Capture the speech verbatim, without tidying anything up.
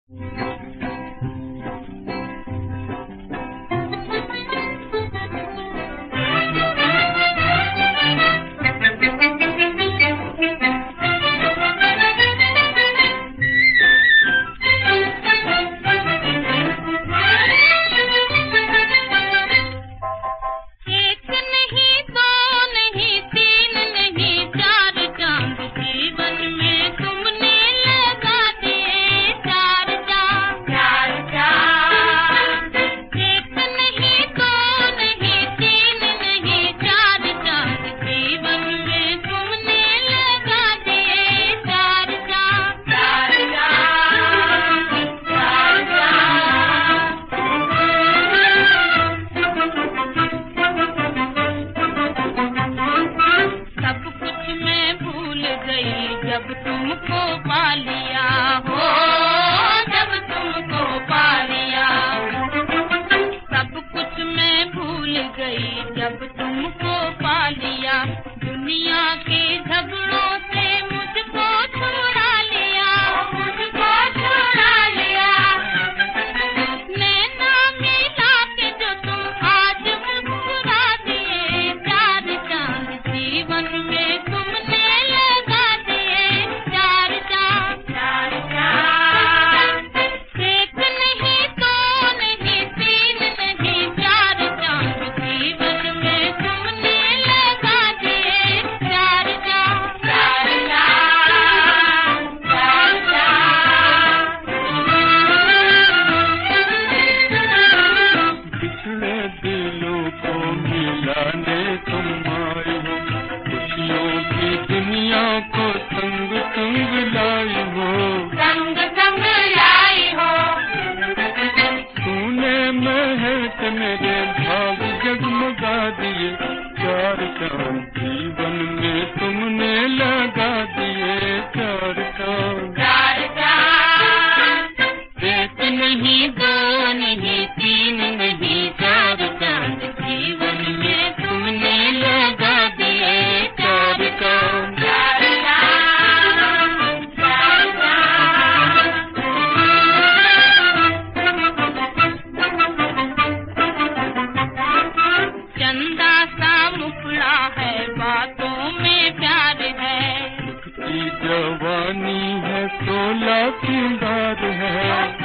जब तुमको पा लिया हो, जब तुमको पा लिया, सब कुछ मैं भूल गई जब तुमको पा लिया। दुनिया के झगड़ों से मुझको छुड़ा लिया, मुझको छुड़ा लिया। नैना मिला के जो तुम आज मुस्कुरा दिए, चार चांद जीवन में तुमने लगा दिए, चार चांद, चार चांद। एक नहीं, दो नहीं, तीन नहीं, चार चांद जीवन में तुमने लगा दिए, चार चांद, चार चांद, चार चांद। पिछले दिलों को मिलाने तुम आए हो, खुशियों की दुनिया को संग संग लाई हो, संग संग लाई हो। तूने महक मेरे भाग जगमगा दिए, चार चांद जीवन में तुमने लगा दिए, चार चांद, चार चांद। एक नहीं, दो नहीं, तीन नहीं, चार चांद जीवन में तुमने लगा दिए, चार चांद। चार चांद, चार चांद। चंदा सा मुखड़ा है, बातों में प्यार है, की जवानी है, सोलह सिंगार है,